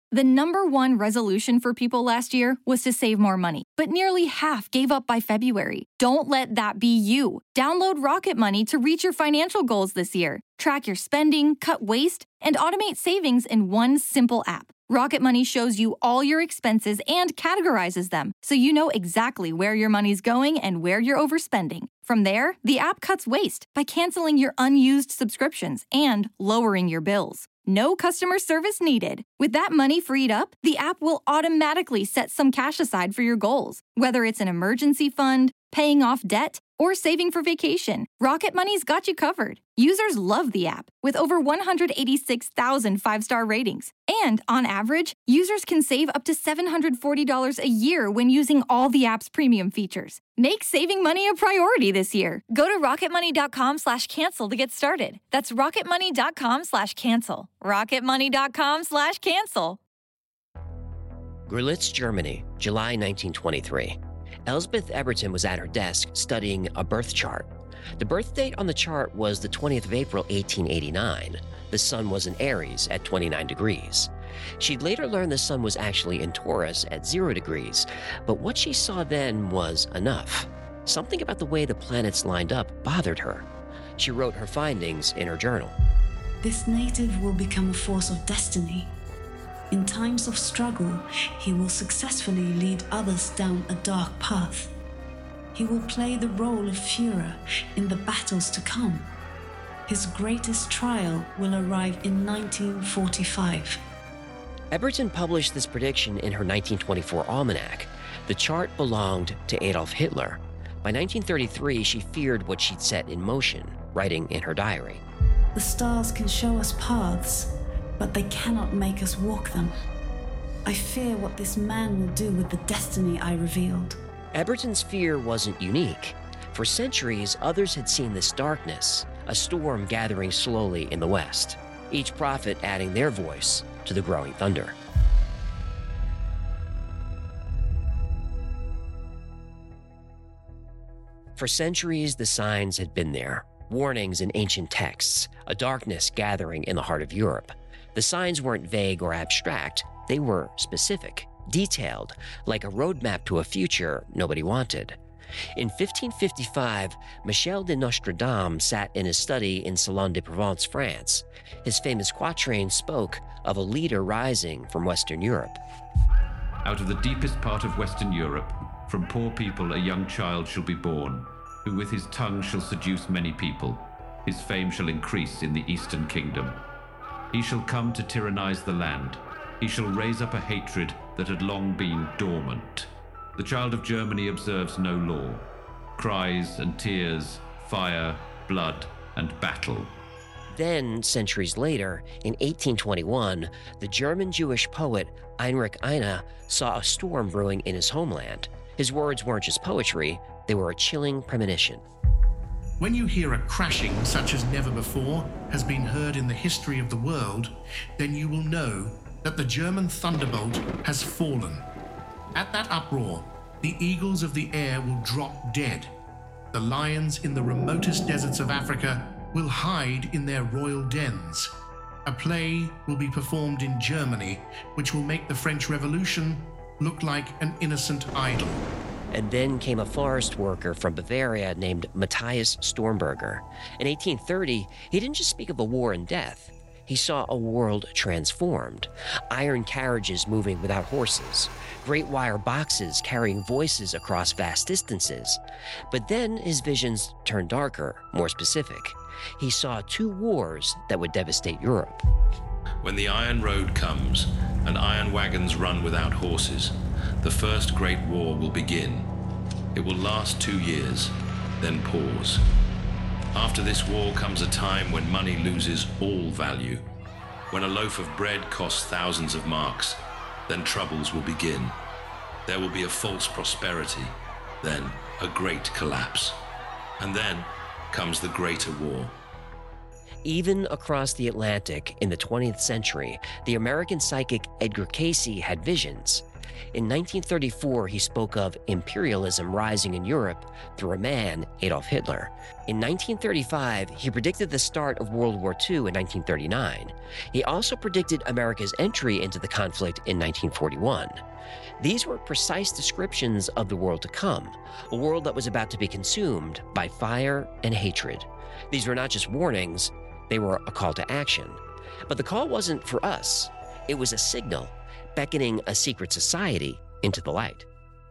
The #1 resolution for people last year was to save more money, but nearly half gave up by February. Don't let that be you. Download Rocket Money to reach your financial goals this year. Track your spending, cut waste, and automate savings in one simple app. Rocket Money shows you all your expenses and categorizes them, so you know exactly where your money's going and where you're overspending. From there, the app cuts waste by canceling your unused subscriptions and lowering your bills. No customer service needed. With that money freed up, the app will automatically set some cash aside for your goals. Whether it's an emergency fund, paying off debt, or saving for vacation, Rocket Money's got you covered. Users love the app, with over 186,000 five-star ratings. And on average, users can save up to $740 a year when using all the app's premium features. Make saving money a priority this year. Go to rocketmoney.com/cancel to get started. That's rocketmoney.com/cancel. rocketmoney.com/cancel. Görlitz, Germany, July 1923. Elsbeth Eberton was at her desk studying a birth chart. The birth date on the chart was the 20th of April, 1889. The sun was in Aries at 29 degrees. She'd later learned the sun was actually in Taurus at 0 degrees, but what she saw then was enough. Something about the way the planets lined up bothered her. She wrote her findings in her journal. This native will become a force of destiny. In times of struggle, he will successfully lead others down a dark path. He will play the role of Führer in the battles to come. His greatest trial will arrive in 1945. Eberton published this prediction in her 1924 almanac. The chart belonged to Adolf Hitler. By 1933, she feared what she'd set in motion, writing in her diary. The stars can show us paths, but they cannot make us walk them. I fear what this man will do with the destiny I revealed. Eberton's fear wasn't unique. For centuries, others had seen this darkness, a storm gathering slowly in the west, each prophet adding their voice to the growing thunder. For centuries, the signs had been there, warnings in ancient texts, a darkness gathering in the heart of Europe. The signs weren't vague or abstract, they were specific, detailed, like a roadmap to a future nobody wanted. In 1555, Michel de Nostradame sat in his study in Salon de Provence, France. His famous quatrain spoke of a leader rising from Western Europe. Out of the deepest part of Western Europe, from poor people a young child shall be born, who with his tongue shall seduce many people. His fame shall increase in the Eastern Kingdom. He shall come to tyrannize the land. He shall raise up a hatred that had long been dormant. The child of Germany observes no law. Cries and tears, fire, blood, and battle. Then, centuries later, in 1821, the German Jewish poet Heinrich Heine saw a storm brewing in his homeland. His words weren't just poetry, they were a chilling premonition. When you hear a crashing such as never before has been heard in the history of the world, then you will know that the German thunderbolt has fallen. At that uproar, the eagles of the air will drop dead. The lions in the remotest deserts of Africa will hide in their royal dens. A play will be performed in Germany, which will make the French Revolution look like an innocent idol. And then came a forest worker from Bavaria named Matthias Stormberger. In 1830, he didn't just speak of a war and death. He saw a world transformed. Iron carriages moving without horses. Great wire boxes carrying voices across vast distances. But then his visions turned darker, more specific. He saw 2 wars that would devastate Europe. When the Iron Road comes and iron wagons run without horses, the first great war will begin. It will last 2 years, then pause. After this war comes a time when money loses all value. When a loaf of bread costs thousands of marks, then troubles will begin. There will be a false prosperity, then a great collapse. And then comes the greater war. Even across the Atlantic in the 20th century, the American psychic Edgar Cayce had visions. In 1934, he spoke of imperialism rising in Europe through a man, Adolf Hitler. In 1935, he predicted the start of World War II in 1939. He also predicted America's entry into the conflict in 1941. These were precise descriptions of the world to come, a world that was about to be consumed by fire and hatred. These were not just warnings, they were a call to action. But the call wasn't for us. It was a signal, beckoning a secret society into the light.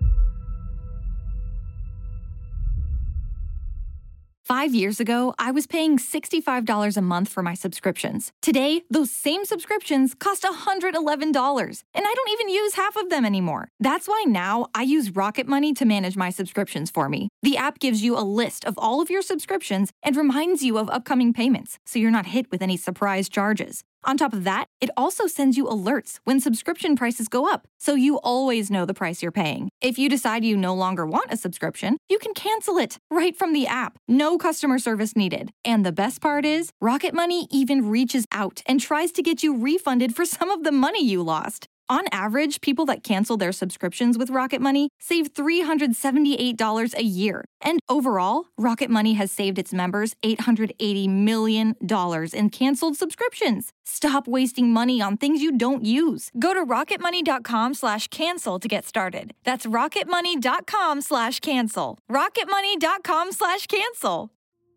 5 years ago, I was paying $65 a month for my subscriptions. Today, those same subscriptions cost $111, and I don't even use half of them anymore. That's why now I use Rocket Money to manage my subscriptions for me. The app gives you a list of all of your subscriptions and reminds you of upcoming payments, so you're not hit with any surprise charges. On top of that, it also sends you alerts when subscription prices go up, so you always know the price you're paying. If you decide you no longer want a subscription, you can cancel it right from the app. No customer service needed. And the best part is, Rocket Money even reaches out and tries to get you refunded for some of the money you lost. On average, people that cancel their subscriptions with Rocket Money save $378 a year. And overall, Rocket Money has saved its members $880 million in canceled subscriptions. Stop wasting money on things you don't use. Go to rocketmoney.com/cancel to get started. That's rocketmoney.com/cancel. rocketmoney.com/cancel.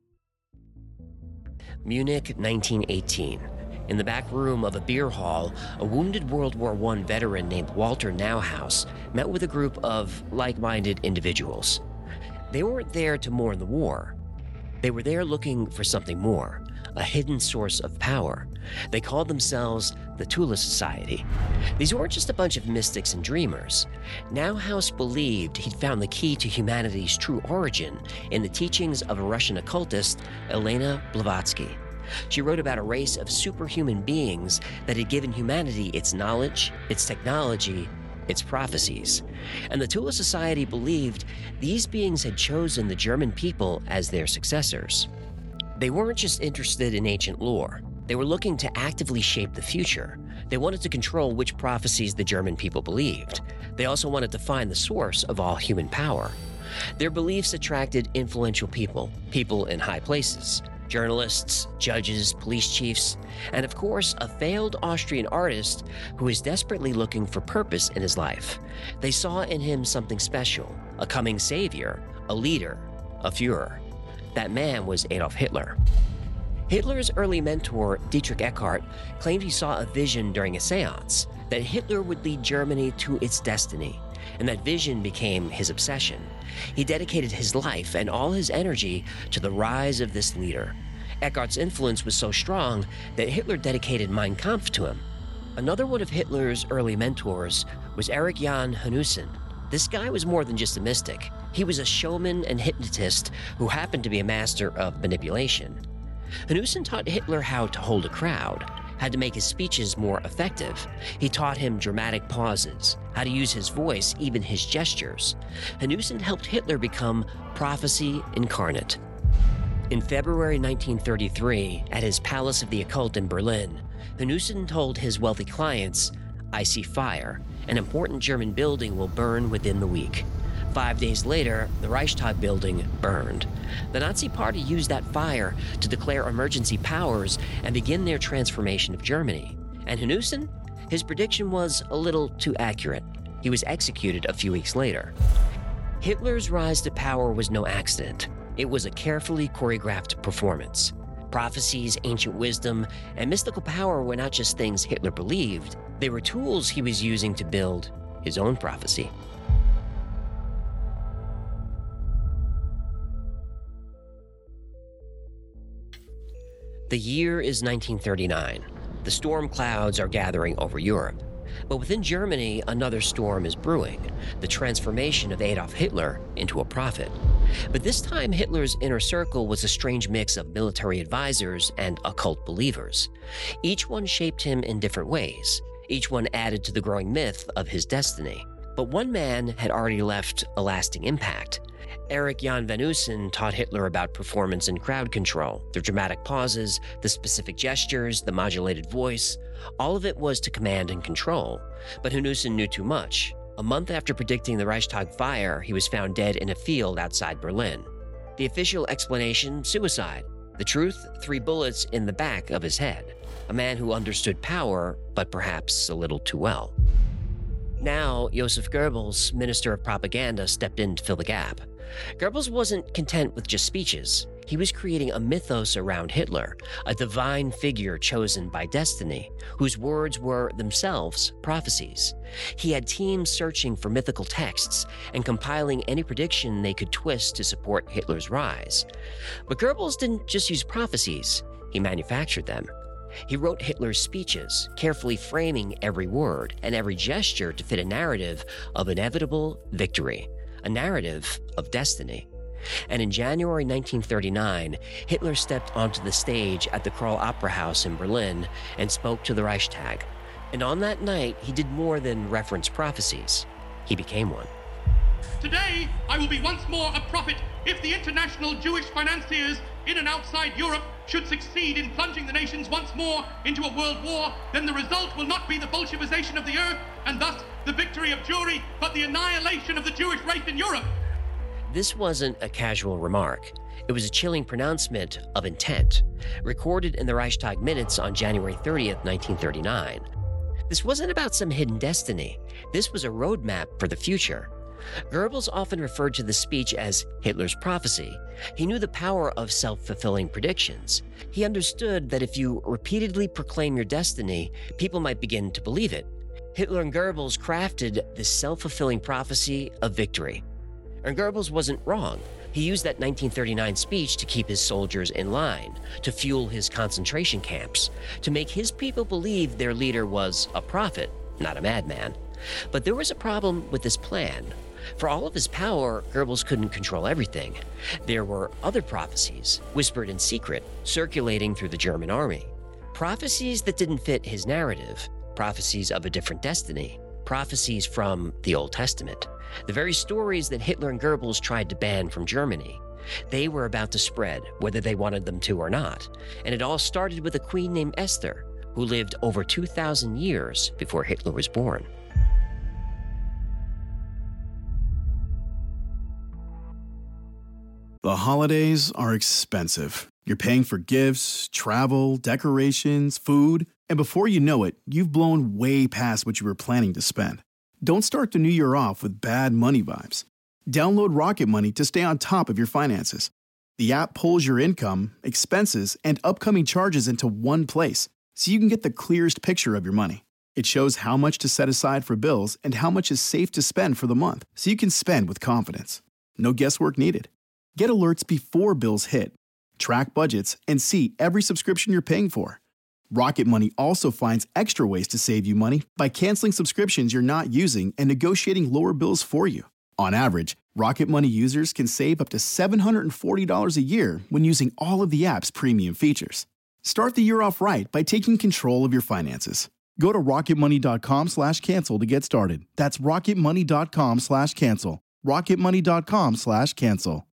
Munich, 1918. In the back room of a beer hall, a wounded World War I veteran named Walter Neuhaus met with a group of like-minded individuals. They weren't there to mourn the war. They were there looking for something more, a hidden source of power. They called themselves the Tula Society. These weren't just a bunch of mystics and dreamers. Neuhaus believed he'd found the key to humanity's true origin in the teachings of a Russian occultist, Elena Blavatsky. She wrote about a race of superhuman beings that had given humanity its knowledge, its technology, its prophecies. And the Tula Society believed these beings had chosen the German people as their successors. They weren't just interested in ancient lore. They were looking to actively shape the future. They wanted to control which prophecies the German people believed. They also wanted to find the source of all human power. Their beliefs attracted influential people in high places. Journalists, judges, police chiefs, and of course, a failed Austrian artist who was desperately looking for purpose in his life. They saw in him something special, a coming savior, a leader, a Führer. That man was Adolf Hitler. Hitler's early mentor, Dietrich Eckart, claimed he saw a vision during a seance, that Hitler would lead Germany to its destiny, and that vision became his obsession. He dedicated his life and all his energy to the rise of this leader. Eckart's influence was so strong that Hitler dedicated Mein Kampf to him. Another one of Hitler's early mentors was Erich Jan Hanussen. This guy was more than just a mystic. He was a showman and hypnotist who happened to be a master of manipulation. Hanussen taught Hitler how to hold a crowd, how to make his speeches more effective. He taught him dramatic pauses, how to use his voice, even his gestures. Hanussen helped Hitler become prophecy incarnate. In February 1933, at his Palace of the Occult in Berlin, Hanussen told his wealthy clients, "I see fire. An important German building will burn within the week." 5 days later, the Reichstag building burned. The Nazi Party used that fire to declare emergency powers and begin their transformation of Germany. And Hanussen? His prediction was a little too accurate. He was executed a few weeks later. Hitler's rise to power was no accident. It was a carefully choreographed performance. Prophecies, ancient wisdom, and mystical power were not just things Hitler believed. They were tools he was using to build his own prophecy. The year is 1939. The storm clouds are gathering over Europe. But within Germany, another storm is brewing, the transformation of Adolf Hitler into a prophet. But this time, Hitler's inner circle was a strange mix of military advisors and occult believers. Each one shaped him in different ways. Each one added to the growing myth of his destiny. But one man had already left a lasting impact. Erich Jan Hanussen taught Hitler about performance and crowd control, the dramatic pauses, the specific gestures, the modulated voice. All of it was to command and control. But Hanussen knew too much. A month after predicting the Reichstag fire, he was found dead in a field outside Berlin. The official explanation, suicide. The truth, 3 bullets in the back of his head. A man who understood power, but perhaps a little too well. Now, Joseph Goebbels, Minister of Propaganda, stepped in to fill the gap. Goebbels wasn't content with just speeches. He was creating a mythos around Hitler, a divine figure chosen by destiny, whose words were themselves prophecies. He had teams searching for mythical texts and compiling any prediction they could twist to support Hitler's rise. But Goebbels didn't just use prophecies, he manufactured them. He wrote Hitler's speeches, carefully framing every word and every gesture to fit a narrative of inevitable victory, a narrative of destiny. And in January 1939, Hitler stepped onto the stage at the Kroll Opera House in Berlin and spoke to the Reichstag. And on that night, he did more than reference prophecies. He became one. Today, I will be once more a prophet if the international Jewish financiers in and outside Europe should succeed in plunging the nations once more into a world war, then the result will not be the Bolshevization of the earth and thus the victory of Jewry, but the annihilation of the Jewish race in Europe. This wasn't a casual remark. It was a chilling pronouncement of intent, recorded in the Reichstag minutes on January 30th, 1939. This wasn't about some hidden destiny. This was a roadmap for the future. Goebbels often referred to the speech as Hitler's prophecy. He knew the power of self-fulfilling predictions. He understood that if you repeatedly proclaim your destiny, people might begin to believe it. Hitler and Goebbels crafted this self-fulfilling prophecy of victory. And Goebbels wasn't wrong. He used that 1939 speech to keep his soldiers in line, to fuel his concentration camps, to make his people believe their leader was a prophet, not a madman. But there was a problem with this plan. For all of his power, Goebbels couldn't control everything. There were other prophecies, whispered in secret, circulating through the German army. Prophecies that didn't fit his narrative, prophecies of a different destiny, prophecies from the Old Testament. The very stories that Hitler and Goebbels tried to ban from Germany. They were about to spread, whether they wanted them to or not. And it all started with a queen named Esther, who lived over 2,000 years before Hitler was born. The holidays are expensive. You're paying for gifts, travel, decorations, food, and before you know it, you've blown way past what you were planning to spend. Don't start the new year off with bad money vibes. Download Rocket Money to stay on top of your finances. The app pulls your income, expenses, and upcoming charges into one place, so you can get the clearest picture of your money. It shows how much to set aside for bills and how much is safe to spend for the month, so you can spend with confidence. No guesswork needed. Get alerts before bills hit, track budgets, and see every subscription you're paying for. Rocket Money also finds extra ways to save you money by canceling subscriptions you're not using and negotiating lower bills for you. On average, Rocket Money users can save up to $740 a year when using all of the app's premium features. Start the year off right by taking control of your finances. Go to rocketmoney.com/cancel to get started. That's rocketmoney.com/cancel. rocketmoney.com/cancel.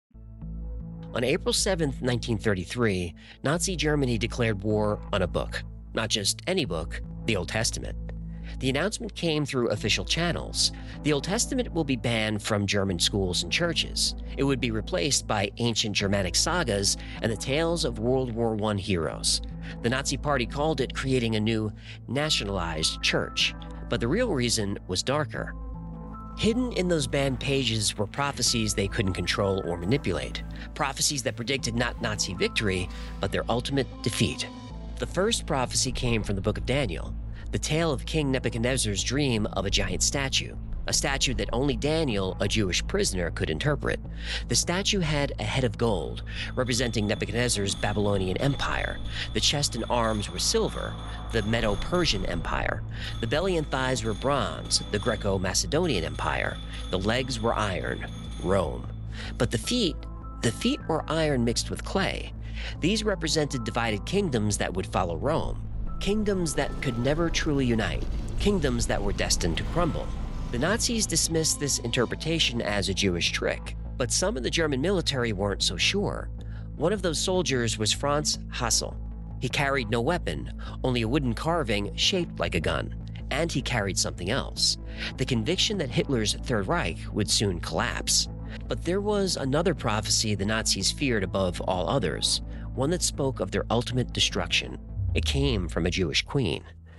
On April 7th, 1933, Nazi Germany declared war on a book. Not just any book, the Old Testament. The announcement came through official channels. The Old Testament will be banned from German schools and churches. It would be replaced by ancient Germanic sagas and the tales of World War I heroes. The Nazi Party called it creating a new nationalized church. But the real reason was darker. Hidden in those banned pages were prophecies they couldn't control or manipulate. Prophecies that predicted not Nazi victory, but their ultimate defeat. The first prophecy came from the book of Daniel, the tale of King Nebuchadnezzar's dream of a giant statue. A statue that only Daniel, a Jewish prisoner, could interpret. The statue had a head of gold, representing Nebuchadnezzar's Babylonian Empire. The chest and arms were silver, the Medo-Persian Empire. The belly and thighs were bronze, the Greco-Macedonian Empire. The legs were iron, Rome. But the feet were iron mixed with clay. These represented divided kingdoms that would follow Rome. Kingdoms that could never truly unite. Kingdoms that were destined to crumble. The Nazis dismissed this interpretation as a Jewish trick, but some in the German military weren't so sure. One of those soldiers was Franz Hassel. He carried no weapon, only a wooden carving shaped like a gun, and he carried something else, the conviction that Hitler's Third Reich would soon collapse. But there was another prophecy the Nazis feared above all others, one that spoke of their ultimate destruction. It came from a Jewish queen.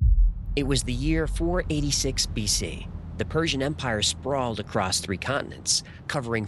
It was the year 486 BC. The Persian Empire sprawled across 3 continents, covering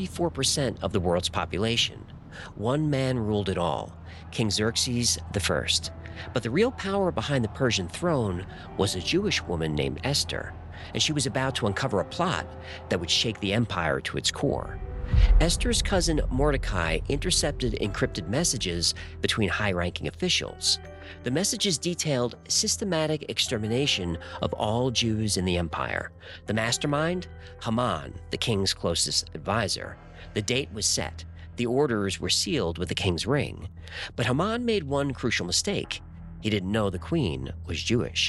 44% of the world's population. One man ruled it all, King Xerxes I. But the real power behind the Persian throne was a Jewish woman named Esther, and she was about to uncover a plot that would shake the empire to its core. Esther's cousin Mordecai intercepted encrypted messages between high-ranking officials. The messages detailed systematic extermination of all Jews in the empire. The mastermind? Haman, the king's closest advisor. The date was set. The orders were sealed with the king's ring. But Haman made one crucial mistake. He didn't know the queen was Jewish.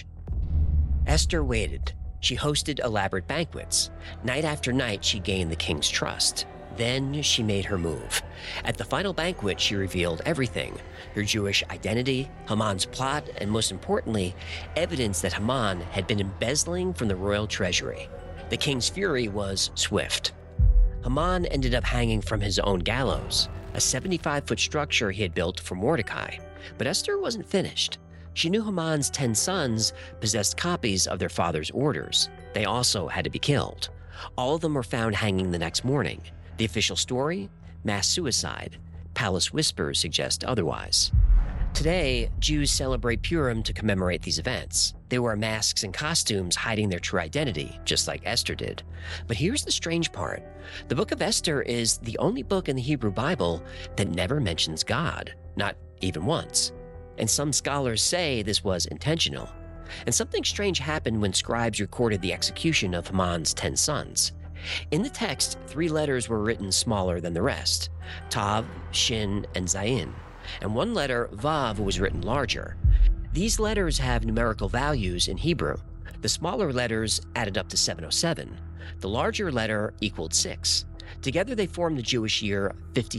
Esther waited. She hosted elaborate banquets. Night after night, she gained the king's trust. Then she made her move. At the final banquet, she revealed everything: her Jewish identity, Haman's plot, and most importantly, evidence that Haman had been embezzling from the royal treasury. The king's fury was swift. Haman ended up hanging from his own gallows, a 75-foot structure he had built for Mordecai. But Esther wasn't finished. She knew Haman's 10 sons possessed copies of their father's orders. They also had to be killed. All of them were found hanging the next morning. The official story? Mass suicide. Palace whispers suggest otherwise. Today, Jews celebrate Purim to commemorate these events. They wear masks and costumes hiding their true identity, just like Esther did. But here's the strange part. The book of Esther is the only book in the Hebrew Bible that never mentions God, not even once. And some scholars say this was intentional. And something strange happened when scribes recorded the execution of Haman's 10 sons. In the text, 3 letters were written smaller than the rest: Tav, Shin, and Zayin. And one letter, Vav, was written larger. These letters have numerical values in Hebrew. The smaller letters added up to 707. The larger letter equaled 6. Together they form the Jewish year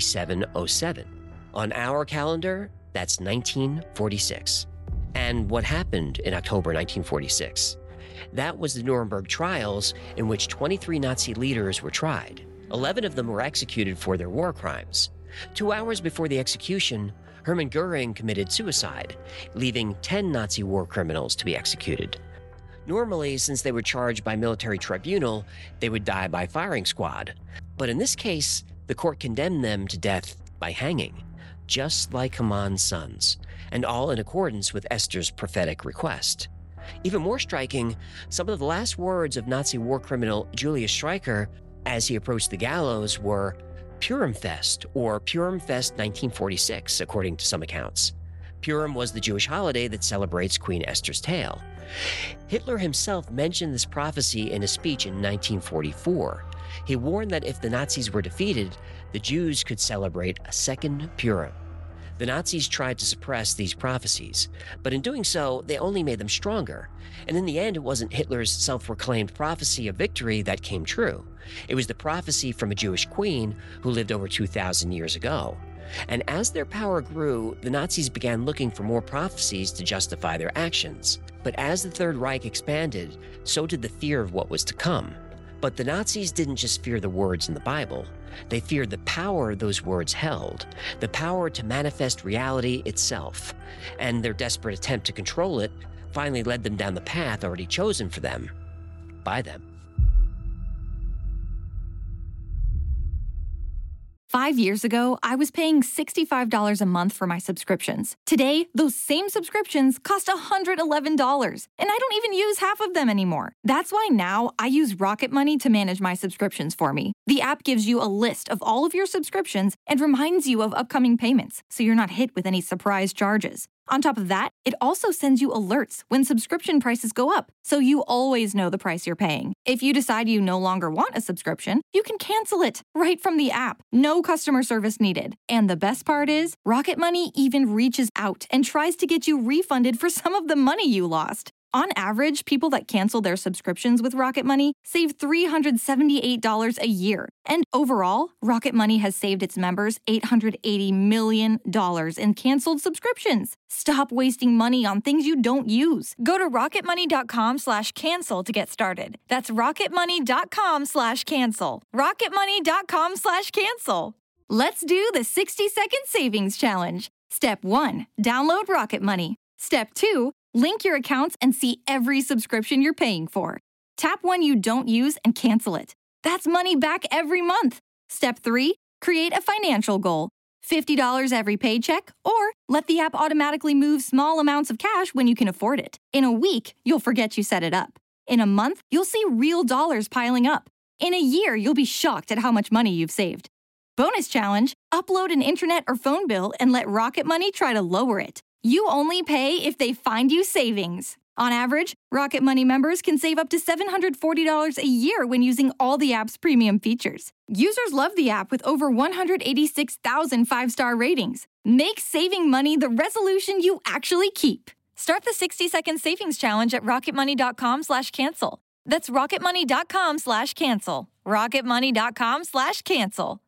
5707. On our calendar, that's 1946. And what happened in October 1946? That was the Nuremberg trials, in which 23 Nazi leaders were tried. 11 of them were executed for their war crimes. 2 hours before the execution, Hermann Goering committed suicide, leaving 10 Nazi war criminals to be executed. Normally, since they were charged by military tribunal, they would die by firing squad. But in this case, the court condemned them to death by hanging, just like Haman's sons, and all in accordance with Esther's prophetic request. Even more striking, some of the last words of Nazi war criminal Julius Streicher as he approached the gallows were Purimfest, or Purimfest 1946, according to some accounts. Purim was the Jewish holiday that celebrates Queen Esther's tale. Hitler himself mentioned this prophecy in a speech in 1944. He warned that if the Nazis were defeated, the Jews could celebrate a second Purim. The Nazis tried to suppress these prophecies, but in doing so, they only made them stronger. And in the end, it wasn't Hitler's self-proclaimed prophecy of victory that came true. It was the prophecy from a Jewish queen who lived over 2,000 years ago. And as their power grew, the Nazis began looking for more prophecies to justify their actions. But as the Third Reich expanded, so did the fear of what was to come. But the Nazis didn't just fear the words in the Bible. They feared the power those words held, the power to manifest reality itself. And their desperate attempt to control it finally led them down the path already chosen for them by them. 5 years ago, I was paying $65 a month for my subscriptions. Today, those same subscriptions cost $111, and I don't even use half of them anymore. That's why now I use Rocket Money to manage my subscriptions for me. The app gives you a list of all of your subscriptions and reminds you of upcoming payments, so you're not hit with any surprise charges. On top of that, it also sends you alerts when subscription prices go up, so you always know the price you're paying. If you decide you no longer want a subscription, you can cancel it right from the app. No customer service needed. And the best part is, Rocket Money even reaches out and tries to get you refunded for some of the money you lost. On average, people that cancel their subscriptions with Rocket Money save $378 a year. And overall, Rocket Money has saved its members $880 million in canceled subscriptions. Stop wasting money on things you don't use. Go to rocketmoney.com/cancel to get started. That's rocketmoney.com/cancel. rocketmoney.com/cancel. Let's do the 60-second savings challenge. Step 1, download Rocket Money. Step 2, link your accounts and see every subscription you're paying for. Tap one you don't use and cancel it. That's money back every month. Step 3, create a financial goal. $50 every paycheck, or let the app automatically move small amounts of cash when you can afford it. In a week, you'll forget you set it up. In a month, you'll see real dollars piling up. In a year, you'll be shocked at how much money you've saved. Bonus challenge, upload an internet or phone bill and let Rocket Money try to lower it. You only pay if they find you savings. On average, Rocket Money members can save up to $740 a year when using all the app's premium features. Users love the app with over 186,000 five-star ratings. Make saving money the resolution you actually keep. Start the 60-second savings challenge at rocketmoney.com/cancel. That's rocketmoney.com/cancel. rocketmoney.com/cancel.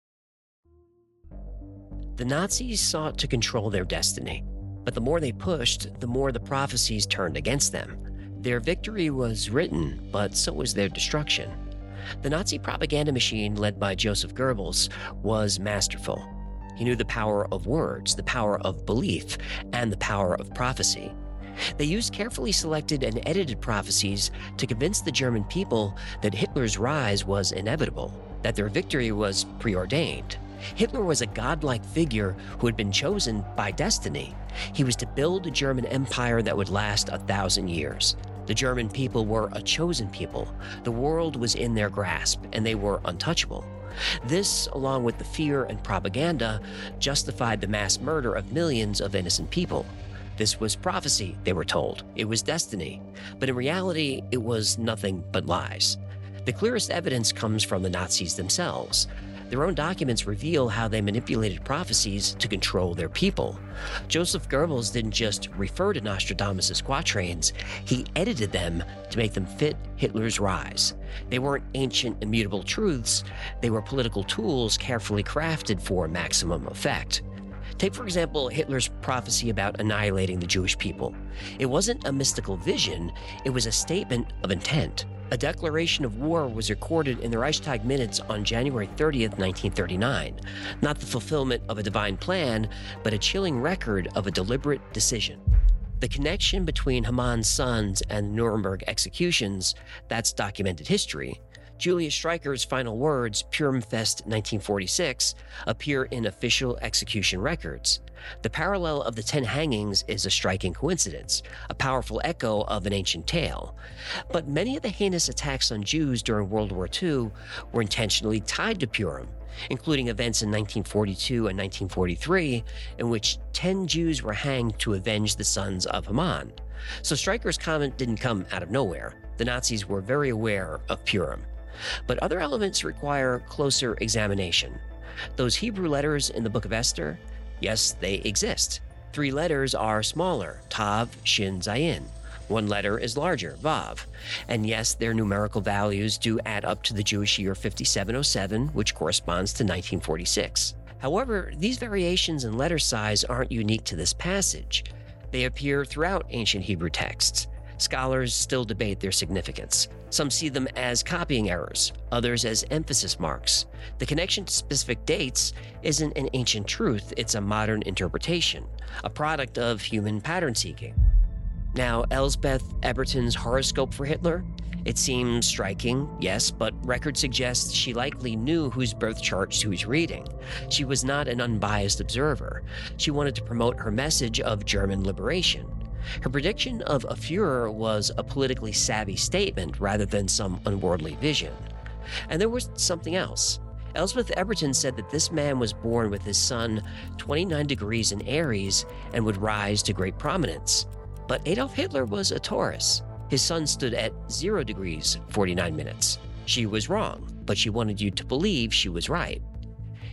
The Nazis sought to control their destiny, but the more they pushed, the more the prophecies turned against them. Their victory was written, but so was their destruction. The Nazi propaganda machine, led by Joseph Goebbels, was masterful. He knew the power of words, the power of belief, and the power of prophecy. They used carefully selected and edited prophecies to convince the German people that Hitler's rise was inevitable, that their victory was preordained. Hitler was a godlike figure who had been chosen by destiny. He was to build a German empire that would last 1,000 years. The German people were a chosen people. The world was in their grasp, and they were untouchable. This, along with the fear and propaganda, justified the mass murder of millions of innocent people. This was prophecy, they were told. It was destiny. But in reality, it was nothing but lies. The clearest evidence comes from the Nazis themselves. Their own documents reveal how they manipulated prophecies to control their people. Joseph Goebbels didn't just refer to Nostradamus' quatrains, he edited them to make them fit Hitler's rise. They weren't ancient, immutable truths, they were political tools carefully crafted for maximum effect. Take, for example, Hitler's prophecy about annihilating the Jewish people. It wasn't a mystical vision, it was a statement of intent. A declaration of war was recorded in the Reichstag minutes on January 30th, 1939. Not the fulfillment of a divine plan, but a chilling record of a deliberate decision. The connection between Haman's sons and the Nuremberg executions, that's documented history. Julius Streicher's final words, Purimfest 1946, appear in official execution records. The parallel of the 10 hangings is a striking coincidence, a powerful echo of an ancient tale. But many of the heinous attacks on Jews during World War II were intentionally tied to Purim, including events in 1942 and 1943, in which 10 Jews were hanged to avenge the sons of Haman. So Streicher's comment didn't come out of nowhere. The Nazis were very aware of Purim. But other elements require closer examination. Those Hebrew letters in the Book of Esther, yes, they exist. 3 letters are smaller, Tav, Shin, Zayin. 1 letter is larger, Vav. And yes, their numerical values do add up to the Jewish year 5707, which corresponds to 1946. However, these variations in letter size aren't unique to this passage. They appear throughout ancient Hebrew texts. Scholars still debate their significance. Some see them as copying errors, others as emphasis marks. The connection to specific dates isn't an ancient truth, it's a modern interpretation, a product of human pattern seeking. Now, Elsbeth Eberton's horoscope for Hitler? It seems striking, yes, but record suggests she likely knew whose birth chart she was reading. She was not an unbiased observer. She wanted to promote her message of German liberation. Her prediction of a Führer was a politically savvy statement rather than some unworldly vision. And there was something else. Elsbeth Eberton said that this man was born with his sun 29 degrees in Aries and would rise to great prominence. But Adolf Hitler was a Taurus. His sun stood at 0 degrees, 49 minutes. She was wrong, but she wanted you to believe she was right.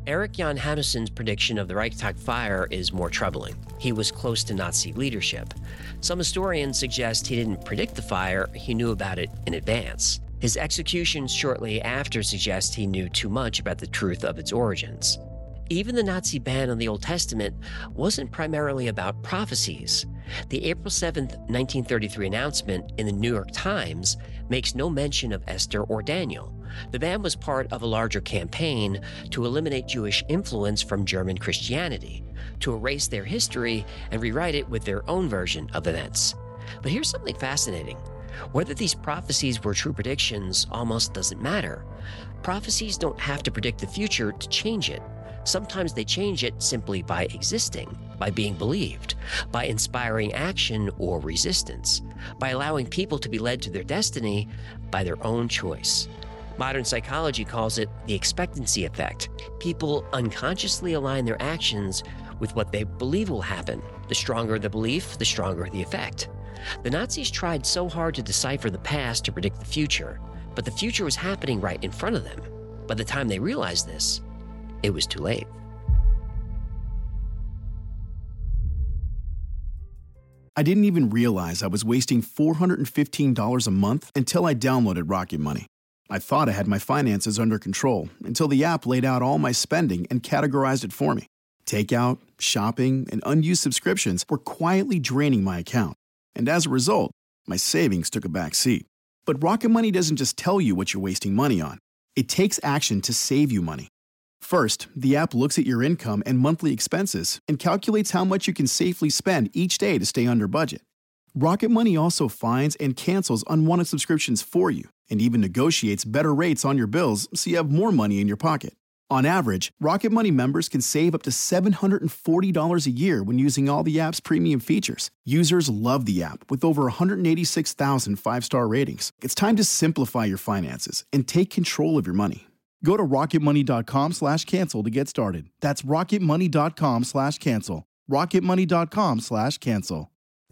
Erich Jan Hanussen's prediction of the Reichstag fire is more troubling. He was close to Nazi leadership. Some historians suggest he didn't predict the fire, he knew about it in advance. His execution shortly after suggests he knew too much about the truth of its origins. Even the Nazi ban on the Old Testament wasn't primarily about prophecies. The April 7, 1933 announcement in the New York Times makes no mention of Esther or Daniel. The ban was part of a larger campaign to eliminate Jewish influence from German Christianity, to erase their history and rewrite it with their own version of events. But here's something fascinating. Whether these prophecies were true predictions almost doesn't matter. Prophecies don't have to predict the future to change it. Sometimes they change it simply by existing, by being believed, by inspiring action or resistance, by allowing people to be led to their destiny by their own choice. Modern psychology calls it the expectancy effect. People unconsciously align their actions with what they believe will happen. The stronger the belief, the stronger the effect. The Nazis tried so hard to decipher the past to predict the future, but the future was happening right in front of them. By the time they realized this, it was too late. I didn't even realize I was wasting $415 a month until I downloaded Rocket Money. I thought I had my finances under control until the app laid out all my spending and categorized it for me. Takeout, shopping, and unused subscriptions were quietly draining my account. And as a result, my savings took a back seat. But Rocket Money doesn't just tell you what you're wasting money on. It takes action to save you money. First, the app looks at your income and monthly expenses and calculates how much you can safely spend each day to stay under budget. Rocket Money also finds and cancels unwanted subscriptions for you and even negotiates better rates on your bills so you have more money in your pocket. On average, Rocket Money members can save up to $740 a year when using all the app's premium features. Users love the app with over 186,000 five-star ratings. It's time to simplify your finances and take control of your money. Go to rocketmoney.com/cancel to get started. That's rocketmoney.com/cancel. rocketmoney.com/cancel.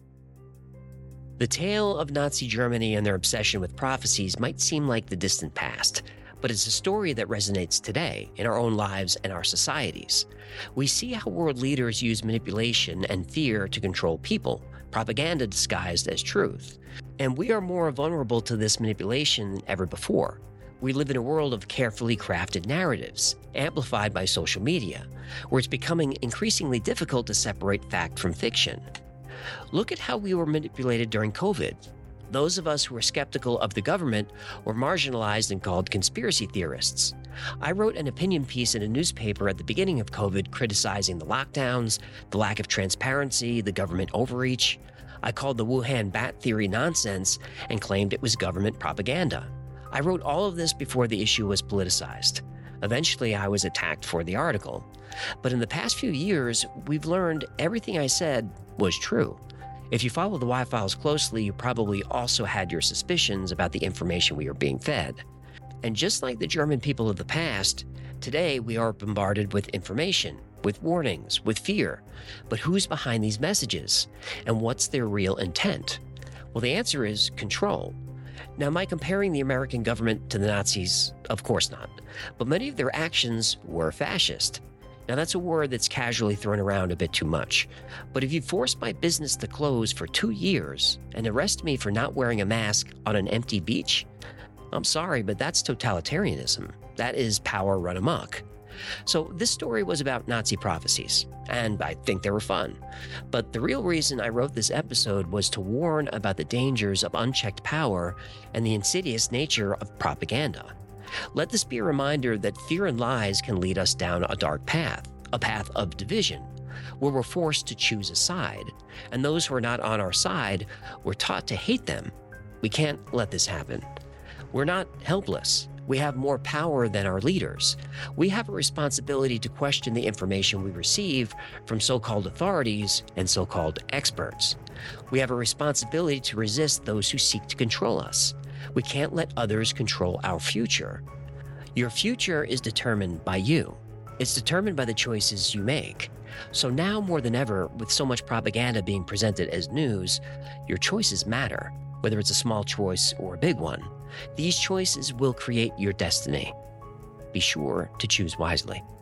The tale of Nazi Germany and their obsession with prophecies might seem like the distant past, but it's a story that resonates today in our own lives and our societies. We see how world leaders use manipulation and fear to control people, propaganda disguised as truth. And we are more vulnerable to this manipulation than ever before. We live in a world of carefully crafted narratives, amplified by social media, where it's becoming increasingly difficult to separate fact from fiction. Look at how we were manipulated during COVID. Those of us who were skeptical of the government were marginalized and called conspiracy theorists. I wrote an opinion piece in a newspaper at the beginning of COVID criticizing the lockdowns, the lack of transparency, the government overreach. I called the Wuhan bat theory nonsense and claimed it was government propaganda. I wrote all of this before the issue was politicized. Eventually, I was attacked for the article. But in the past few years, we've learned everything I said was true. If you follow the Y-Files closely, you probably also had your suspicions about the information we are being fed. And just like the German people of the past, today we are bombarded with information, with warnings, with fear. But who's behind these messages? And what's their real intent? Well, the answer is control. Now, am I comparing the American government to the Nazis? Of course not. But many of their actions were fascist. Now, that's a word that's casually thrown around a bit too much. But if you force my business to close for 2 years and arrest me for not wearing a mask on an empty beach, I'm sorry, but that's totalitarianism. That is power run amok. So this story was about Nazi prophecies, and I think they were fun. But the real reason I wrote this episode was to warn about the dangers of unchecked power and the insidious nature of propaganda. Let this be a reminder that fear and lies can lead us down a dark path, a path of division, where we're forced to choose a side, and those who are not on our side, we're taught to hate them. We can't let this happen. We're not helpless. We have more power than our leaders. We have a responsibility to question the information we receive from so-called authorities and so-called experts. We have a responsibility to resist those who seek to control us. We can't let others control our future. Your future is determined by you. It's determined by the choices you make. So now more than ever, with so much propaganda being presented as news, your choices matter, whether it's a small choice or a big one. These choices will create your destiny. Be sure to choose wisely.